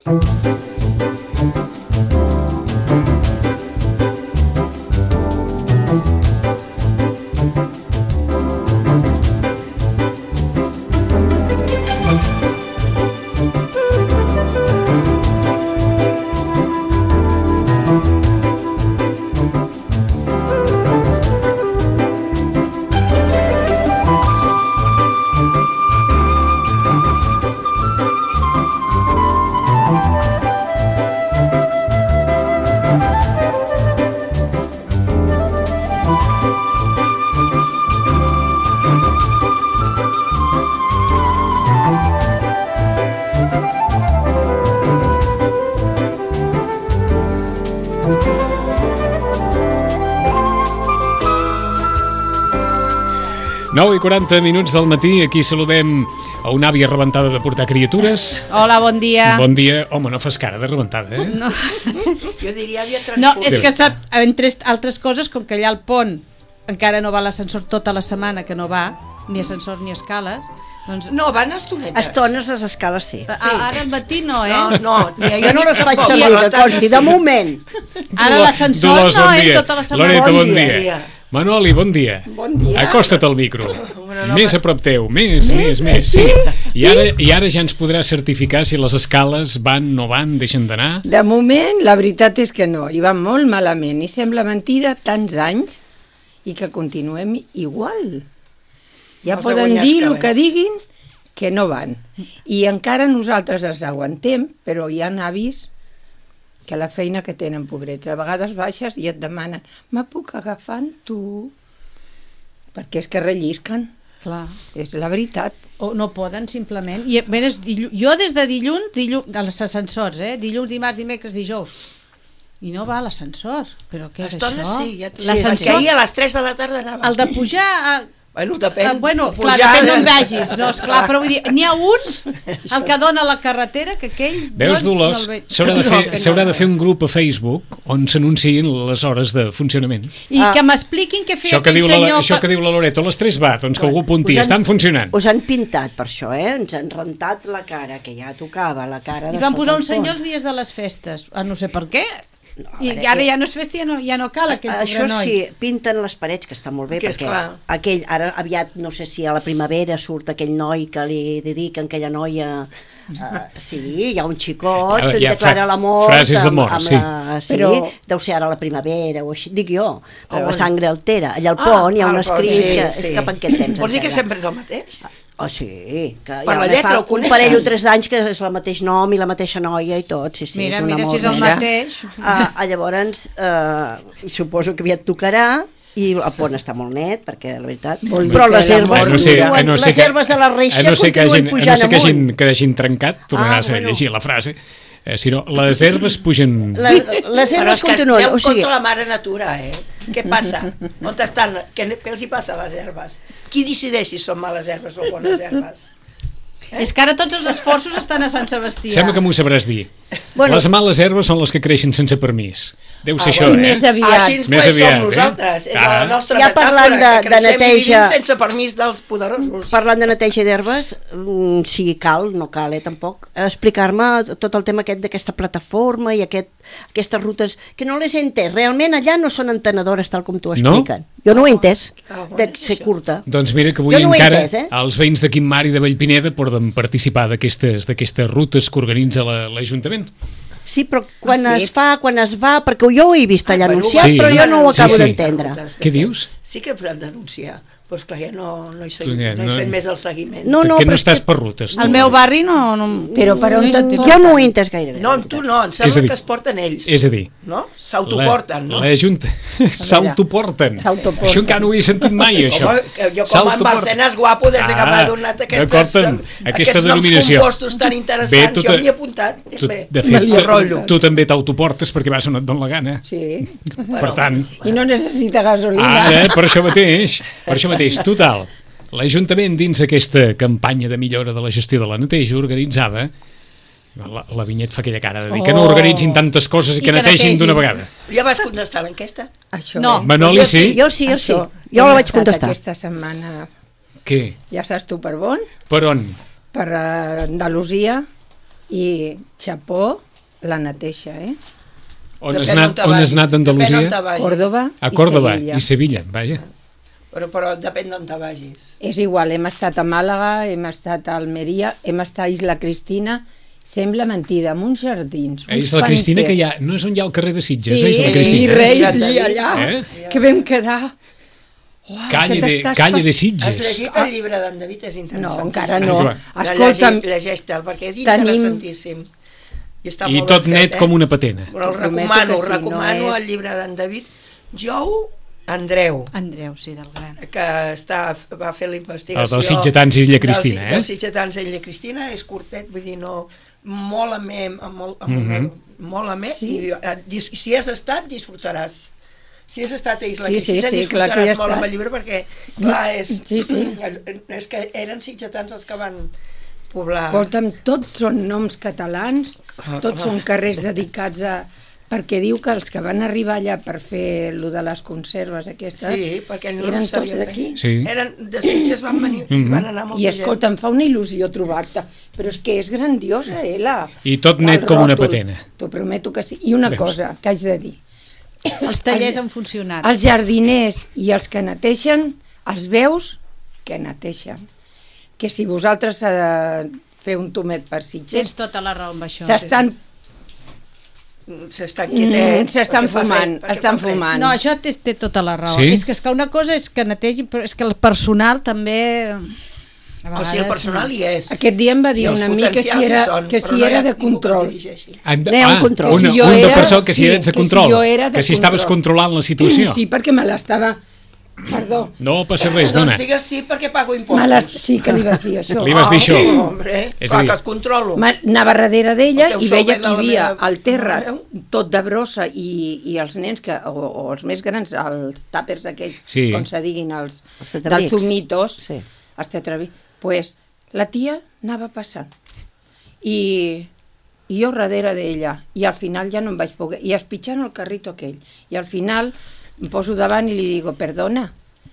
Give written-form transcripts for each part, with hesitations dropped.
Nou i 40 minuts del matí, aquí saludem a una àvia rebentada de portar criatures. Hola, bon dia. Bon dia. Home, no fas cara de rebentada, eh? No. Jo diria àvia transport. No, és que sap, entre altres coses, com que allà al pont encara no va l'ascensor tota la setmana, que no va, ni ascensor ni escales, doncs... No, van estonetes. Estones les escales, sí. Ara al matí no, eh? No, Jo no les faig servir, de consti, de moment. Ara l'ascensor Dolors, no, bon dia. tota la setmana. Loreta, bon dia. dia. Manoli, bon dia. Bon dia. Acosta't al micro. no, Més a prop teu, més. Sí. I ara ja ens podràs certificar si les escales van, no van, deixen d'anar. De moment, la veritat és que no, i va molt malament, i sembla mentida tants anys i que continuem igual. Ja Els poden aguanyats dir que el que ves. diguin, que no van. I encara nosaltres els aguantem, però hi ha avis que la feina que tenen, pobrets, a vegades baixes i et demanen, me puc agafar amb tu? Perquè és que rellisquen. Clar. És la veritat. O no poden, simplement. I, bé, jo des de dilluns als ascensors, dilluns, dimarts, dimecres, dijous, i no va l'ascensor. Però què és Estones això? sí, ja t'ho L'ascensor, perquè ahir a les 3 de la tarda anava. el de pujar... Bueno, depèn. Bueno, clar, Pujar depèn d'on vagis, no, esclar, però vull dir, n'hi ha un, el que dona la carretera, que aquell... Veus, Dolors, s'haurà de fer un grup a Facebook on s'anunciïn les hores de funcionament. I que m'expliquin què feia aquell senyor... Això que diu la Loreta, a les 3 va, doncs que algú apunti, estan funcionant. Us han pintat per això, ens han rentat la cara, que ja tocava la cara. I van posar un senyor els dies de les festes, no sé per què. I ara ja no és festa, ja no cal aquell això pobre noi. sí, pinten les parets, que està molt bé, perquè aquell, ara aviat, no sé si a la primavera surt aquell noi que li dediquen aquella noia, sí, hi ha un xicot que li declara l'amor frases d'amor, sí. Sí, però... deu ser ara a la primavera o així, dic jo, però la sangre altera, allà al pont hi ha un escrit que és cap en aquest temps. Vols dir que sempre és el mateix? Sí, que per la lletra ho coneixes? Un parell o 3 d'anys que és el mateix nom i la mateixa noia i tot, sí, mira, és un amor. si és el mateix. Llavors, suposo que aviat tocarà, i el pont està molt net, perquè la veritat... Però les herbes, les herbes de la reixa continuen pujant amunt. A no ser que hagin trencat, tornaràs a llegir la frase. Si no, les herbes pugen... Les herbes continuen. Però és que contra la mare natura, Què passa? On estan? Què els hi passa a les herbes? Qui decideix si són males herbes o bones herbes? És que ara tots els esforços estan a Sant Sebastià. Sembla que m'ho sabràs dir. Les males herbes són les que creixen sense permís. Deu ser això, Més aviat. Així som nosaltres. És la nostra metàfora, que creixem i vivim sense permís dels poderosos. Parlant de neteja d'herbes, si cal, no cal, tampoc, explicar-me tot el tema d'aquesta plataforma i aquestes rutes, que no les he entès. Realment allà no són entenedores tal com t'ho expliquen. Jo no ho he entès, de ser curta. Doncs mira que avui encara els veïns de Quim Mar i de Vallpineda poden participar d'aquestes rutes que organitza l'Ajuntament. Sí, però quan es va, perquè jo ho he vist allà anunciat, però jo no ho acabo d'entendre. Què dius? Sí que hem d'anunciar, però esclar, ja no he fet més el seguiment. Perquè no estàs per rutes. Al meu barri no... Però per on tot... Jo no ho he entès gaire. No, amb tu no, em sembla que es porten ells. És a dir... No? S'autoporten, no? S'autoporten. Això encara no ho he sentit mai, això. Jo com en Barcenas guapo des que m'ha donat aquests noms compostos tan interessants, jo m'hi he apuntat. De fet, tu també t'autoportes perquè vas on et dona la gana. Sí. Per tant... I no necessita gasolina. Per això mateix, total. L'Ajuntament, dins aquesta campanya de millora de la gestió de la neteja, organitzava... La Vinyet fa aquella cara de dir que no organitzin tantes coses i que netegin d'una vegada. Ja vas contestar l'enquesta? No. Manoli, sí? Jo sí. Jo la vaig contestar. Aquesta setmana... Què? Ja saps tu per on? Per on? Per Andalusia. I xapó, la neteja, On has anat d'Andalusia? Còrdoba A Còrdoba i i Sevilla, vaja. Però depèn d'on te vagis. És igual, hem estat a Màlaga, hem estat a Almeria, hem estat a Isla Cristina, sembla mentida, amb uns jardins, uns Isla Cristina, que no és on hi ha el carrer de Sitges, Isla Cristina. Sí, allà, que vam quedar... Calle de Sitges. Has llegit el llibre d'en David? És interessantíssim. No, encara no. Escolta'm, llegeix-te'l, perquè és interessantíssim. I tot net com una patena. Però el recomano el llibre d'en David. Andreu, sí, del gran. Que va fer la investigació... El dels sitgetans i Illa Cristina, dels sitgetans i Illa Cristina, és curtet, vull dir, no... Molt amè, molt amè, i si has estat, disfrutaràs. Si has estat a Isla Cristina, disfrutaràs molt amb el llibre, perquè, clar, és que eren sitgetans els que van poblar... Escolta'm, tots són noms catalans, tots són carrers dedicats a... Perquè diu que els que van arribar allà per fer lo de les conserves aquestes, perquè no eren tots d'aquí. Eren de Sitges, van venir, van anar molta gent. I escolta, em fa una il·lusió trobar-te, però és que és grandiosa, I tot net com una patena. T'ho prometo que sí. I una cosa que haig de dir. Els tallers han funcionat. Els jardiners i els que neteixen, els veus que neteixen. Que si vosaltres feu un tomet per Sitges... Tens tota la raó amb això. S'estan fumant. No, això té tota la raó. És que una cosa és que netegi, però és que el personal també... O sigui, el personal hi és. Aquest dia em va dir un amic que si era de control. Un de persona que si eres de control, que si estaves controlant la situació. Sí, perquè me l'estava... Perdó. No passa res, dona. Doncs digues sí perquè pago impostos. Sí, que li vas dir això. Li vas dir això. Hombre, clar que et controlo. Anava darrere d'ella i veia que hi havia al terra tot de brossa i els nens, o els més grans, els tàpers aquells, com se diguin, els dels zumitos, els tetravics, pues la tia anava passant. I jo darrere d'ella. I al final ja no em vaig poder... I espitjant el carrito aquell. I al final... em poso davant i li digo, perdona,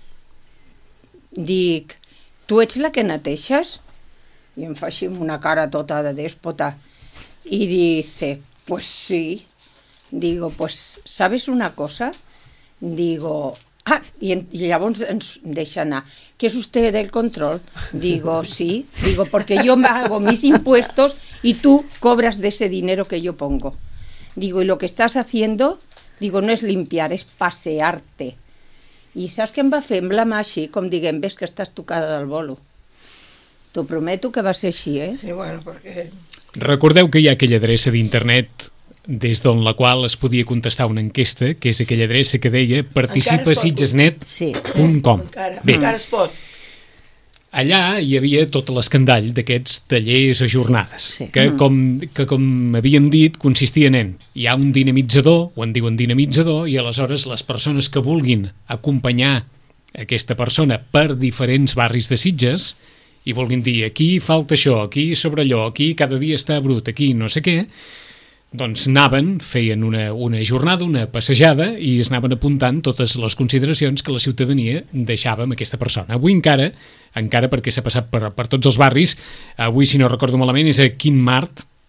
dic, tu ets la que neteixes? I em fa així una cara tota de déspota y dice, pues sí. Digo, pues ¿sabes una cosa? Digo, y llavors ens deixa anar, ¿que es usted del control? Digo, sí, digo, porque yo hago mis impuestos y tú cobras de ese dinero que yo pongo. Digo, y lo que estás haciendo... Digo, no és limpiar, és passear-te. I saps què em va fer? Em blamar així, com diguem, ves que estàs tocada del bolo. T'ho prometo que va ser així, Sí, bueno, perquè... Recordeu que hi ha aquella adreça d'internet des d'on la qual es podia contestar una enquesta, que és aquella adreça que deia participasitgesnet.com. Encara es pot. Allà hi havia tot l'escandall d'aquests tallers ajornades, que com havíem dit, consistien en hi ha un dinamitzador, o en diuen dinamitzador, i aleshores les persones que vulguin acompanyar aquesta persona per diferents barris de Sitges i vulguin dir aquí falta això, aquí sobre allò, aquí cada dia està brut, aquí no sé què, doncs anaven, feien una jornada, una passejada i es anaven apuntant totes les consideracions que la ciutadania deixava amb aquesta persona. Avui encara perquè s'ha passat per tots els barris, avui si no recordo malament és a Quim Mar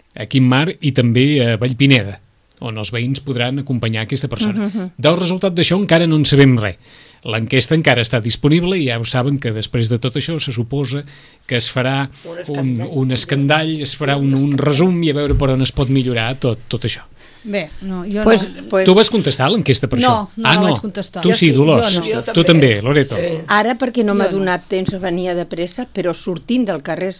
i també a Vallpineda, on els veïns podran acompanyar aquesta persona. Del resultat d'això encara no en sabem res. L'enquesta encara està disponible i ja ho saben que després de tot això se suposa que es farà un escandall, es farà un resum i a veure per on es pot millorar tot això. Bé, no, jo no. Tu vas contestar l'enquesta per això? No vaig contestar. Tu sí, Dolors. Tu també, Loreto. Ara perquè no m'ha donat temps a venir de pressa, però sortint del carrer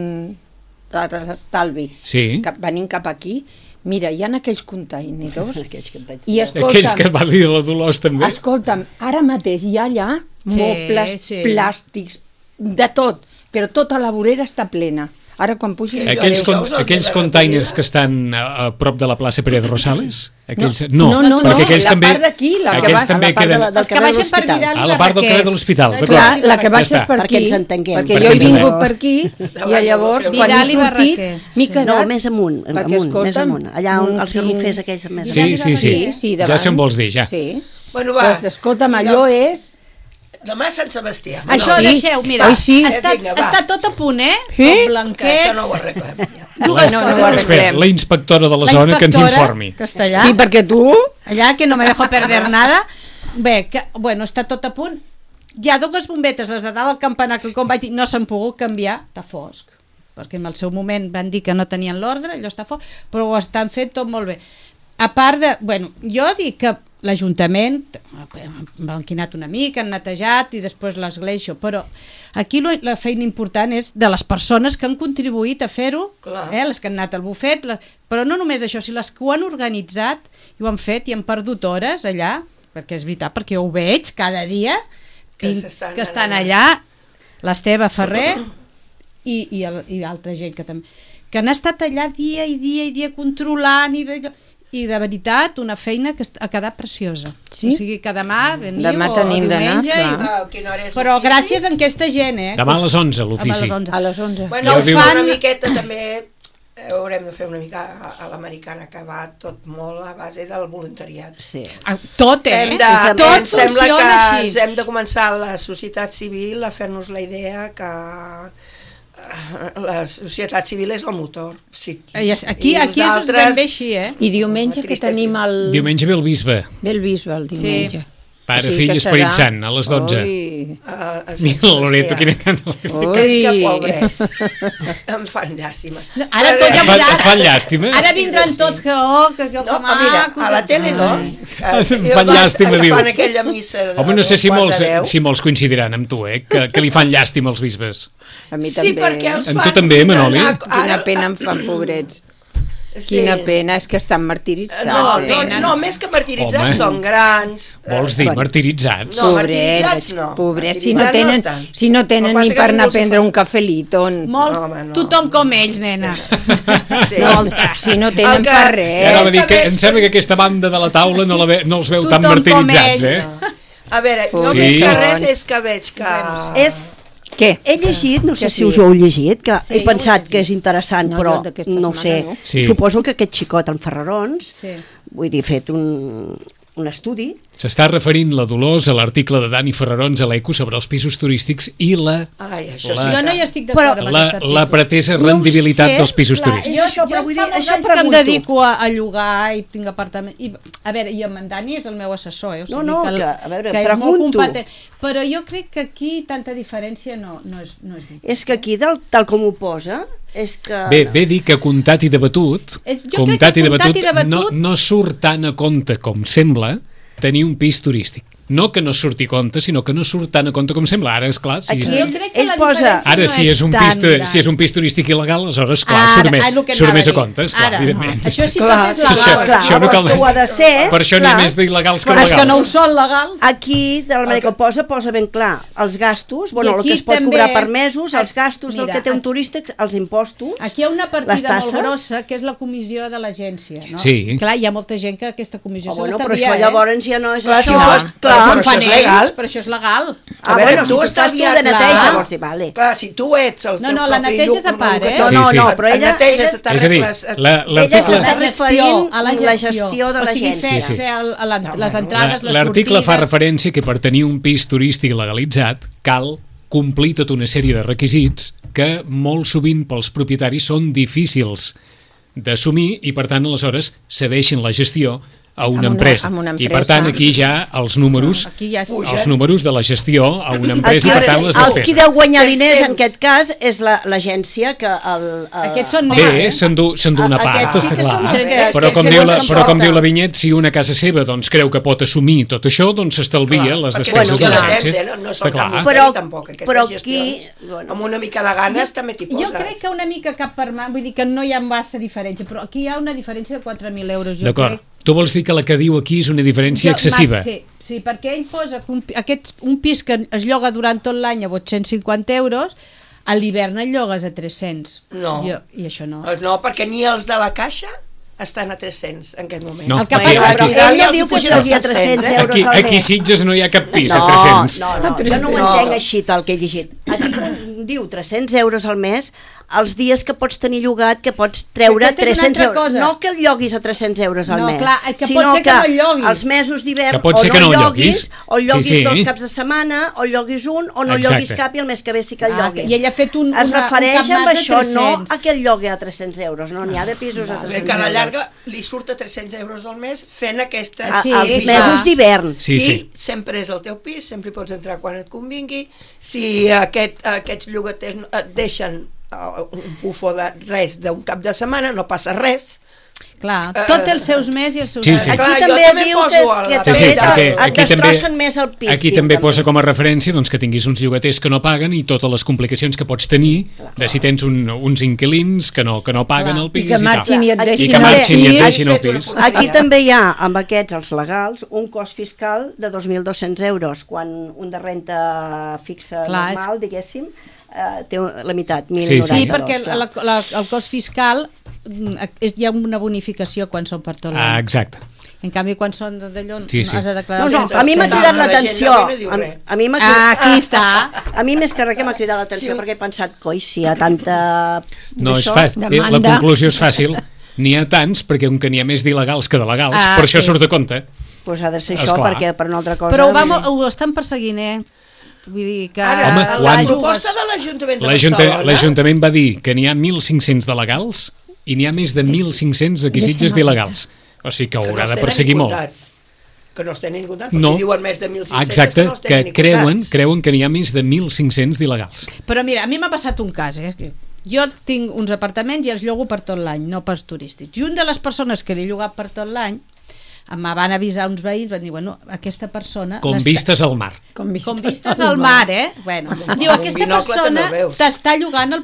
d'Estalvi, venint cap aquí, mira, hi ha aquells contenidors i aquells que va dir la Dolors també. Escolta'm, ara mateix hi ha allà mobles, plàstics, de tot, però tota la vorera està plena. Ara quan pugi... Aquells containers que estan a prop de la plaça Pérez Rosales? No, perquè aquells la part d'aquí, la que baixen per Vidal i a la part del carrer de l'Hospital. Clar, la que baixes per aquí, perquè jo he vingut per aquí i llavors quan he sortit m'he quedat... No, més amunt, allà on els garrofers aquells més amunt. Sí, ja se'n vols dir, ja. Bueno, va. Escolta'm, allò és... Demà Sant Sebastià. Això deixeu, mira, està tot a punt, Sí? Blanquet. Això no ho arreglem. Espera, la inspectora de la zona que ens informi. Castellà. Sí, perquè tu... Allà, que no me dejo perder nada. Bé, està tot a punt. Hi ha dues bombetes, les de dalt al campanar, que com vaig dir, no s'han pogut canviar, està fosc, perquè en el seu moment van dir que no tenien l'ordre, allò està fosc, però ho estan fent tot molt bé. A part de, jo dic que l'Ajuntament m'ha enquinat una mica, han netejat i després l'església, però aquí la feina important és de les persones que han contribuït a fer-ho, les que han anat al bufet, però no només això, sinó les que ho han organitzat i ho han fet i han perdut hores allà, perquè és veritat, perquè ho veig cada dia que estan allà, l'Esteve Ferrer i altra gent que també, que han estat allà dia i dia controlant i de veritat una feina que ha quedat preciosa. Sí? O sigui que demà veniu demà tenim diumenge però gràcies a aquesta gent, demà a les 11 l'ofici. A les 11. Bueno, ho fan una miqueta també, haurem de fer una mica a l'americana, que va tot molt a base del voluntariat. Sí. Tot, tot funciona així. Ens hem de començar la societat civil a fer-nos la idea que la societat civil és el motor. Sí. Aquí és ben bé així, I diumenge que tenim el... Diumenge ve el bisbe. Ve el bisbe el diumenge. Sí. Pare, fill, Esperit Sant, a les 12. Mira el Loreto, quina canta. És que pobrets. Em fan llàstima. Ara tot ja veuràs. Et fan llàstima? Ara vindran tots que mira, a la tele 2 em fan llàstima, diu. Fan aquella missa. Home, no sé si molts coincidiran amb tu, que li fan llàstima als bisbes. A mi també. Sí, perquè els fan... Amb tu també, Manoli? Quina pena em fan, pobrets. Quina pena, és que estan martiritzats. No, més que martiritzats, són grans. Vols dir martiritzats? No, martiritzats no. Pobrets, si no tenen ni per anar a prendre un cafelito. Tothom com ells, nena. Si no tenen per res. Em sembla que aquesta banda de la taula no els veu tan martiritzats, A veure, jo més que res és que veig que... Què? He llegit, no sé si us ho heu llegit, que he pensat que és interessant, però no ho sé. Suposo que aquest xicot en Ferrarons, vull dir, ha fet un estudi. S'està referint la Dolors a l'article de Dani Ferrarons a l'Eco sobre els pisos turístics i jo no hi estic d'acord amb aquest article. La pretesa rendibilitat dels pisos turístics. Jo fa molts anys que em dedico a llogar i tinc apartament. A veure, i en Dani és el meu assessor, a veure, que és molt competent. Però jo crec que aquí tanta diferència no és. És que aquí, tal com ho posa, és que... Bé dir que comptat i debatut no surt tan a compte com sembla tenir un pis turístic. No que no surti a compte, sinó que no surt tant a compte com sembla. Ara, esclar, si és un pis turístic il·legal, aleshores, clar, surt més a compte, esclar, evidentment. Això sí que és legal. Això no cal... Per això n'hi ha més d'il·legals que legals. Però és que no ho són legals. Aquí, de la manera que posa ben clar els gastos, el que es pot cobrar per mesos, els gastos del que té un turista, els impostos, aquí hi ha una partida molt grossa, que és la comissió de l'agència. Clar, hi ha molta gent que aquesta comissió se l'establia. Però això llavors ja no és això. Però això és legal. Però això és legal. Tu estàs de neteja, vols dir, vale. Clar, si tu ets el teu propi... No, la neteja és a part, No, però ella... És a dir, ella s'està referint a la gestió de l'agència. O sigui, fer les entrades, les sortides... L'article fa referència que per tenir un pis turístic legalitzat cal complir tota una sèrie de requisits que molt sovint pels propietaris són difícils d'assumir i, per tant, aleshores cedeixen la gestió a una empresa. I per tant aquí ja els números de la gestió a una empresa i per tant les despeses. Els qui deu guanyar diners en aquest cas és l'agència que... Aquests són bé, s'endú una part, està clar. Però com diu la Vinyet, si una casa seva creu que pot assumir tot això, doncs s'estalvia les despeses de l'agència. Està clar. Però aquí, amb una mica de ganes també t'hi poses. Jo crec que una mica cap per mà, vull dir que no hi ha massa diferència, però aquí hi ha una diferència de 4.000 euros. D'acord. Tu vols dir que la que diu aquí és una diferència excessiva? Sí, perquè ell posa un pis que es lloga durant tot l'any a 850 euros, a l'hivern el llogues a 300. No. I això no. No, perquè ni els de la Caixa estan a 300 en aquest moment. No, el que passa però ella diu que seria 300 euros al mes. Aquí Sitges no hi ha cap pis a 300. No, jo no ho entenc així tal que he llegit. Aquí diu 300 euros al mes els dies que pots tenir llogat, que pots treure 300 euros. No que el lloguis a 300 euros al mes, clar, que sinó pot ser que no el lloguis. Els mesos d'hivern o no el lloguis, o el lloguis 2 caps de setmana, o el lloguis un, o no el lloguis cap i el mes que ve sí que el lloguis. I ella ha fet un refereix cap amb això, de no a que el llogui a 300 euros, no, n'hi ha de pisos a 300 euros. Que a la llarga li surt a 300 euros al mes fent aquestes... Els mesos d'hivern. I sempre és el teu pis, sempre hi pots entrar quan et convingui. Si aquests llogaters et deixen un bufo de res d'un cap de setmana, no passa res. Clar, tot els seus més i els seus... Aquí també diu que et destrossen més el pis. Aquí també posa com a referència que tinguis uns llogaters que no paguen i totes les complicacions que pots tenir de si tens uns inquilins que no paguen el pis i que marxin i et deixin el pis. Aquí també hi ha, amb aquests, els legals, un cost fiscal de 2.200 euros, quan un de renta fixa normal, diguéssim, té la meitat, 1.090. Sí, perquè el cost fiscal hi ha una bonificació quan són per tot l'any. Exacte. En canvi, quan són d'allò, has de declarar... A mi m'ha cridat l'atenció. Aquí està. A mi més que res que m'ha cridat l'atenció, perquè he pensat, coi, si hi ha tanta... No, és fàcil. La conclusió és fàcil. N'hi ha tants, perquè com que n'hi ha més d'il·legals que de legals, per això surt de compte. Doncs ha de ser això, perquè per una altra cosa... Però ho estan perseguint, Vull dir que... La proposta de l'Ajuntament de Barcelona... L'Ajuntament va dir que n'hi ha 1.500 de legals i n'hi ha més de 1.500 aquí Sitges d'il·legals. O sigui que haurà de perseguir molt. Que no es tenen comptats, perquè diuen més de 1.500 exacte, que no es tenen comptats. Creuen que n'hi ha més de 1.500 d'il·legals. Però mira, a mi m'ha passat un cas, Jo tinc uns apartaments i els llogo per tot l'any, no pels turístics. I una de les persones que l'he llogat per tot l'any em van avisar uns veïns, van dir, bueno, aquesta persona... Com vistes al mar. Com vistes al mar, Bueno, diu, aquesta persona t'està llogant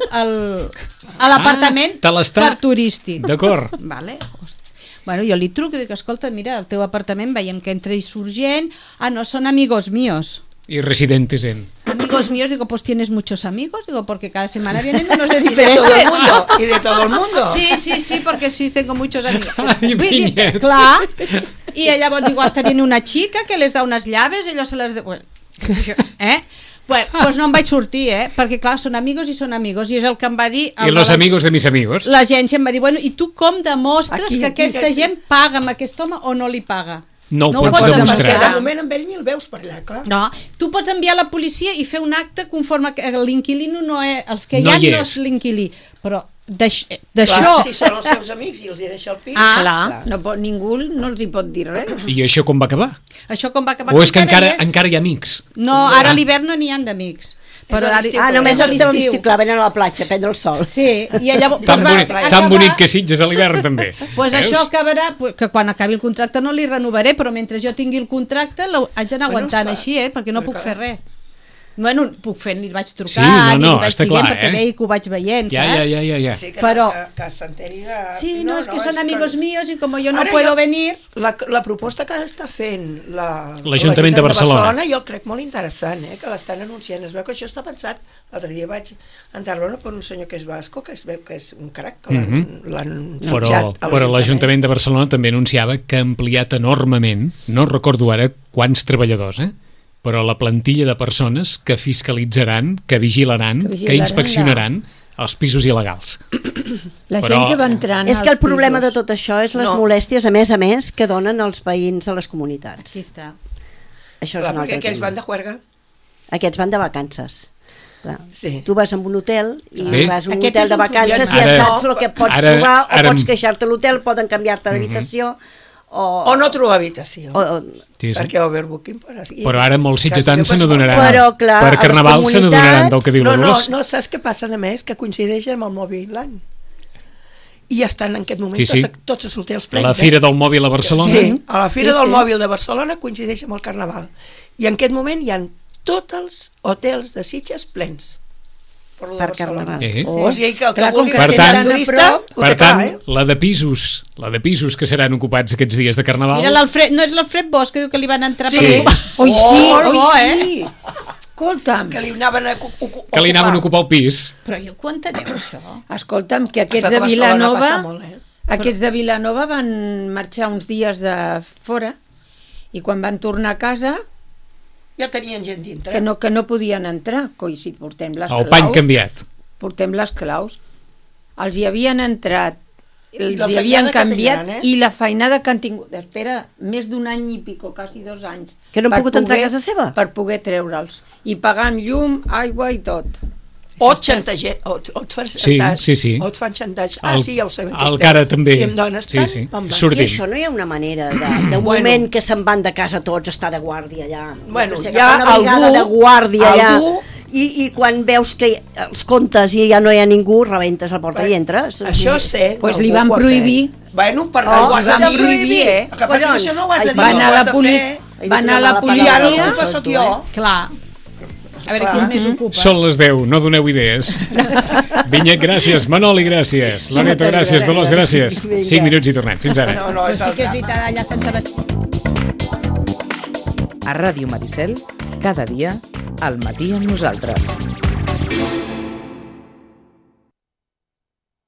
a l'apartament per turístic. D'acord. Vale. Bueno, jo li truco i dic, escolta, mira, el teu apartament veiem que entra i surt gent, no, són amigos míos. Y residentes en... Amigos míos, digo, pues tienes muchos amigos, digo, porque cada semana vienen unos de diferentes. Y de todo el mundo. Sí, porque sí, tengo muchos amigos. Clar. Y llavors digo, hasta viene una chica que les da unas llaves y ellos se les... Bueno, pues no em vaig sortir, perquè clar, són amigos i són amigos, i és el que em va dir... I los amigos de mis amigos. L'agència em va dir, bueno, i tu com demostres que aquesta gent paga amb aquest home o no li paga? No ho pots demostrar. De moment amb ell ni el veus per allà, clar. No, tu pots enviar a la policia i fer un acte conforme que l'inquilino no és... Els que hi ha no és l'inquilí, però d'això... Si són els seus amics i els hi deixa el pis... Clar, ningú no els hi pot dir res. I això com va acabar? Això com va acabar? O és que encara hi ha amics? No, ara a l'hivern no n'hi ha d'amics. Només els teus estiu, clar, venen a la platja a prendre el sol. Sí, i llavors... Tan bonic que Sitges a l'hivern també. Doncs això acabarà, que quan acabi el contracte no li renovaré, però mentre jo tingui el contracte haig d'anar aguantant així, perquè no puc fer res. Bueno, puc fer, li vaig trucar, li vaig dient, perquè veig que ho vaig veient, saps? Ja. Sí, però... que s'enteri de... Sí, no, és que són amigos míos i com jo no puedo venir... La proposta que està fent l'Ajuntament de Barcelona, jo el crec molt interessant, que l'estan anunciant. Es veu que això està pensat. L'altre dia vaig entrar-lo per un senyor que és basco, que es veu que és un crac, que l'han fitxat. Però l'Ajuntament de Barcelona també anunciava que ha ampliat enormement, no recordo ara quants treballadors, però la plantilla de persones que fiscalitzaran, que vigilaran, que inspeccionaran els pisos il·legals. La gent que va entrant és que el problema de tot això és les molèsties, a més, que donen els veïns de les comunitats. Aquí està. Això és un altre tema. Perquè aquells van de juerga. Aquests van de vacances. Sí. Tu vas a un hotel i vas a un hotel de vacances i ja saps el que pots trobar, o pots queixar-te a l'hotel, poden canviar-te d'habitació, o no trobar habitació, perquè overbooking. Però ara molts sitgetans se n'adonaran, per Carnaval se n'adonaran del que diu la Dolors. No, saps què passa a més? Que coincideix amb el mòbil l'any. I estan en aquest moment tots els hotels plens. La Fira del Mòbil a Barcelona. Sí, a la Fira del Mòbil de Barcelona coincideix amb el Carnaval. I en aquest moment hi ha tots els hotels de Sitges plens. Per Carnaval. O sigui que el que vulgui tenir turista per tant, la de pisos que seran ocupats aquests dies de Carnaval. Mira, no és l'Alfred Bosch que diu que li van entrar per ocupar. Sí. Escolta'm. Que li anaven a ocupar el pis. Però jo ho enteneu, això? Escolta'm, que aquests de Vilanova van marxar uns dies de fora i quan van tornar a casa ja tenien gent dintre. Que no podien entrar, coi, si portem les El pany canviat. Portem les claus. Els hi havien entrat, els la hi havien feinada que canviat, tenen, i la feinada que han tingut, espera, més d'un any i pico, quasi 2 anys. Que no han per pogut entrar a casa seva? Per poder treure'ls. I pagant llum, aigua i tot. O et xantatge, o et fan xantatge, Sí. o et fan xantatge. Sí, ja ho sabem. El cara també. Si em dones tant, Sí. me'n vaig. Sortim. I això no hi ha una manera d'un moment que se'n van de casa tots, estar de guàrdia allà. Bueno, no sé, hi ha una brigada algú- de guàrdia allà. algú- I quan veus que els comptes i ja no hi ha ningú, rebentes la porta i entres. Això sé. Pues no, li van ho ha prohibir. fet. Bueno, per Oh, ho has de s'ha de dir. prohibir, El que passa és que això no ho has de dir, Va anar ho a has la de fer. policia. Va anar a la I ara policia. la culpa sóc jo. Clar. A veure, qui més ocupa? Són les 10, no doneu idees. Vinyet, gràcies. Manoli, gràcies. Loreto, gràcies. Dolors, gràcies. 5 minuts i tornem. Fins ara. No, Però és sí el que és drama. veritat, allà a Sant Sebastià. A Ràdio Maricel, cada dia, al matí amb nosaltres.